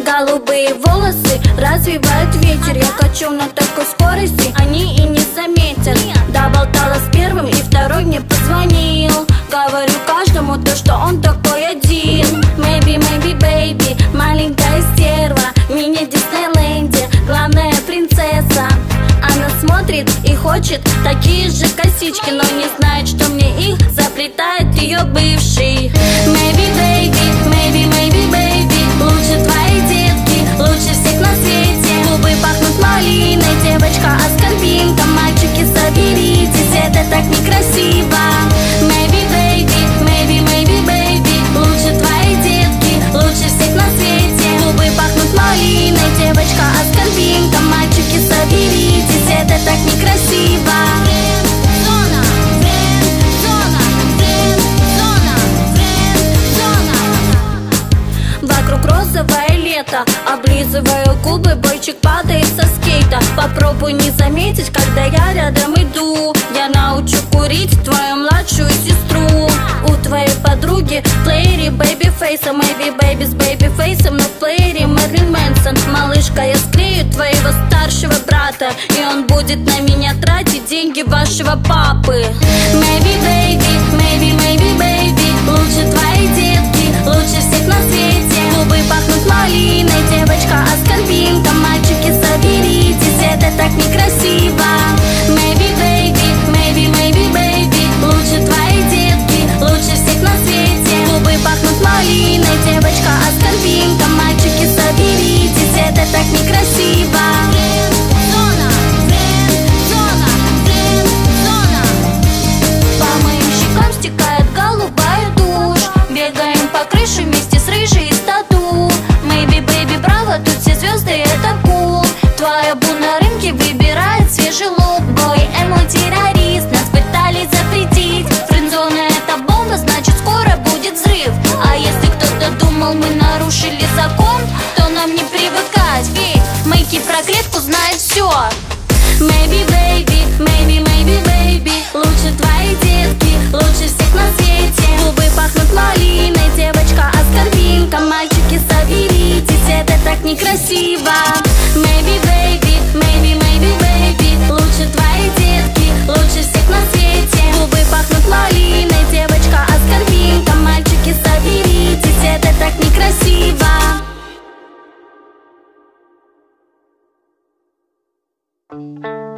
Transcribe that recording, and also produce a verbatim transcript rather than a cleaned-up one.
Голубые волосы развивают ветер. Я качу на такой скорости, они и не заметят. Доболтала с первым, и второй мне позвонил. Говорю каждому то, что он такой один. Maybe, maybe, baby, маленькая стерва, мини-Диснейленде, главная принцесса. Она смотрит и хочет такие же косички, но не знает, что мне их заплетает ее бывший. Maybe, baby, maybe, maybe, baby, лучше твои детки, лучше всех на свете. Губы пахнут малиной, девочка аскорбинка. Мальчики, соберитесь, это так некрасиво. Maybe, baby, maybe, maybe, baby, лучше твои детки, лучше всех на свете. Губы пахнут малиной, девочка аскорбинка. Мальчики, соберитесь, это так некрасиво. Френд-зона, френд-зона, френд-зона, френд-зона. Вокруг розовое лето, облизываю губы, бойчик падает со скейта. Попробуй не заметить, когда я рядом иду. Я научу курить твою младшую сестру. У твоей подруги в плеере бэйби-фейса, maybe baby с бэйби-фейсом, но в плеере Мэрилин Мэнсон. Малышка, я склею твоего старшего брата, и он будет на меня тратить деньги вашего папы. Maybe, baby, maybe, maybe, baby, лучше твои детки, лучше всех на свете. Губы пахнут малиной, девочка аскорбинка. Мальчики, соберитесь, это так некрасиво. Maybe, baby, maybe, maybe, baby, лучше твои детки, лучше всех на свете. Губы пахнут малиной, девочка аскорбинка. Мальчики, соберитесь, это так некрасиво. Френд-зона, френд-зона, френд-зона. По моим щекам стекает голубая тушь. Бегаем по крыше вместе с рыжей из тату. Maybe, baby, браво, тут все звезды, это кул. Твоя бу на рынке выбирает свежий лук. Бой, эмо-террорист, нас пытались запретить. Френдзона это бомба, значит скоро будет взрыв. А если кто-то думал, мы нарушили закон, то нам не привыкать, ведь Мэйки про клетку знает все. Maybe, baby, maybe, maybe, baby, лучше твои детки, лучше всех на свете. Губы пахнут малиной, девочка аскорбинка. Мальчики, соберитесь, это так некрасиво. Maybe, baby, maybe, maybe, baby, лучше твои детки, лучше всех на свете. Губы пахнут малиной, девочка аскорбинка. Мальчики, соберитесь, это так некрасиво. Thank you.